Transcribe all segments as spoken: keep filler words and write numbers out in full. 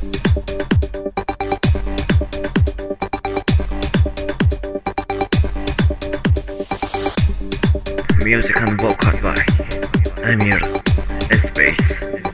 Music and vocal by امیر اسپیس.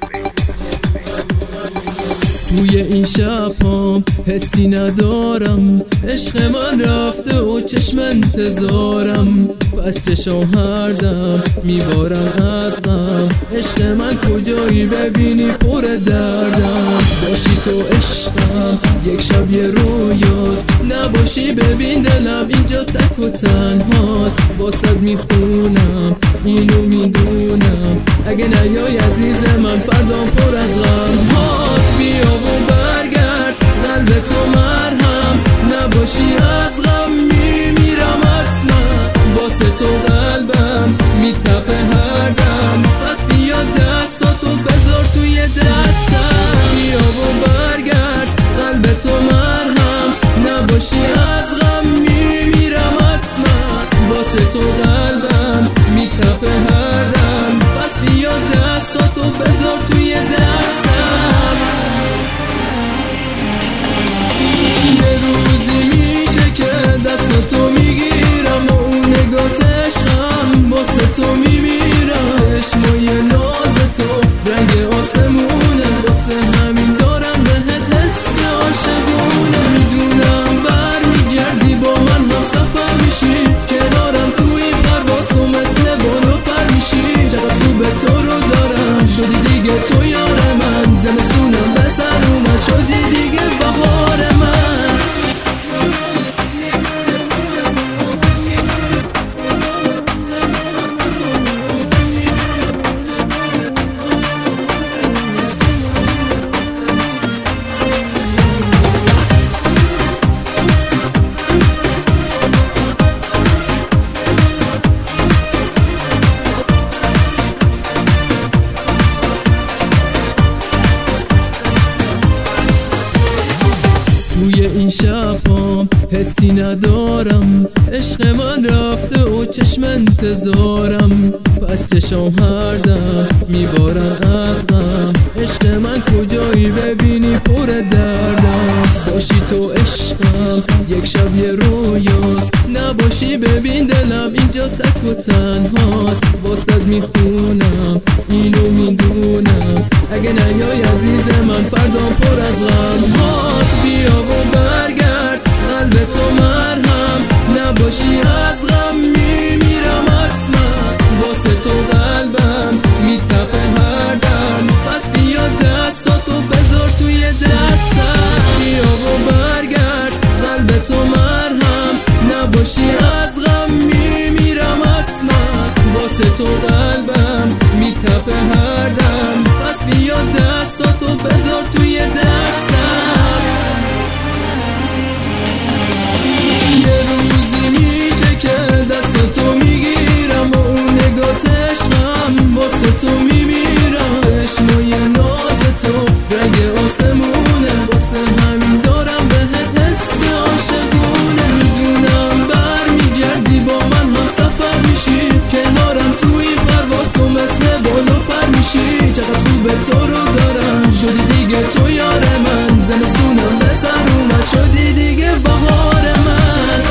توی این شب‌هام حسی ندارم، عشق من رفته و چشم انتظارم، پس چشم هر دم میبارم از غم. عشق من کجایی ببینی پر دردم، باشی تو عشقم یک شب یه رویاست، نباشی ببین دلم اینجا تک و تنهاست. واسد میخونم اینو میدونم، اگه نیای عزیز من فردام پر از غم هاست. بیا و برگرد قلب تو مرهم، نباشی از غم میمیرم حتما. واسه تو قلبم میتپه هر دم، پس بیا دستاتو بذار توی دستم. بیا و برگرد قلب تو مرهم، نباشی از غم میمیرم حتما. واسه تو قلبم میتپه هر دم، پس بیا دستاتو بذار توی دستم. یه روزی میشه که دستاتو میگیرم و اون نگات عشقم واسه تو میمیرم. چشمای ناز تو رنگ آسمونه، واسه همین دارم بهت حس عاشقونه. میدونم برمیگردی با من هم سفر میشی، کنارم توی پرواز و مثل بالو پر میشی. چقدر خوبه تو رو دارم، شدی دیگه تو یار من. زمستونم به سر اومد، شدی دیگه بهار من. توی این شب‌هام حسی ندارم، عشق من رفته و چشم انتظارم، پس چشم هر دم میبارم از غم. عشق من کجایی ببینی پر دردم، باشی تو عشقم یک شب یه رویاست، نباشی ببین دلم اینجا تک و تنهاست. واسد میخونم اینو میدونم، اگه نیای عزیز من فردام پر از غم هاست. بیا و برگرد قلب تو مرهم، نباشی از غم میمیرم حتما. واسه تو قلبم میتپه هر دم، پس بیا دستاتو بذار توی دستم. بیا و برگرد قلب تو مرهم، نباشی از غم میمیرم حتما. واسه تو قلبم میتپه هر دم، پس بیا دستاتو بذار توی دستم. یه روزی میشه که دستاتو میگیرم و اون نگات عشقم واسه تو میمیرم. چشمای ناز تو رنگ آسمونه، واسه همین دارم بهت حس عاشقونه. میدونم برمیگردی با من هم سفر میشی، کنارم توی پرواز و مثل بالو پر میشی. چقدر خوبه تو رو دارم، شدی دیگه تو یار من. زمستونم به سر اومد، شدی دیگه بهار من.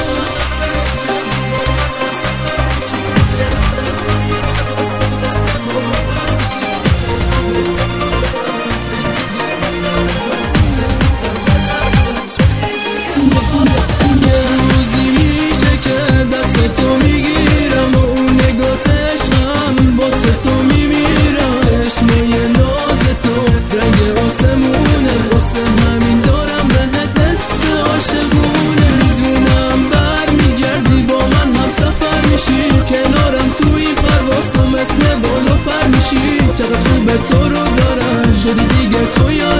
یه روزی میشه که دستتو میگیرم و اون نگات عشقم واسه تو میمیرم. چشمای ناز تو رنگ آسمونه، واسه همین دارم بهت حس عاشقونه. میدونم برمیگردی با من هم سفر میشی، کنارم توی پرواز و مثل بالو پر میشی. چقدر خوبه تو رو دارم، شدی دیگه تو یار